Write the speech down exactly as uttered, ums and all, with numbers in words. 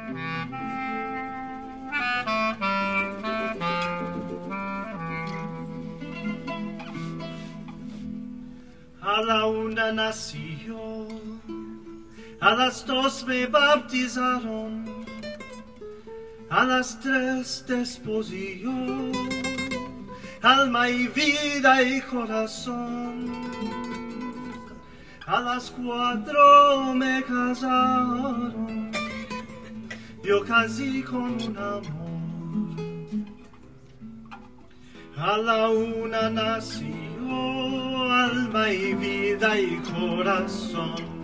A la una nació, a las dos me bautizaron, a las tres desposilló, alma y vida y corazón. A las cuatro me casaron, yo casé con un amor. A la una nació, alma y vida y corazón.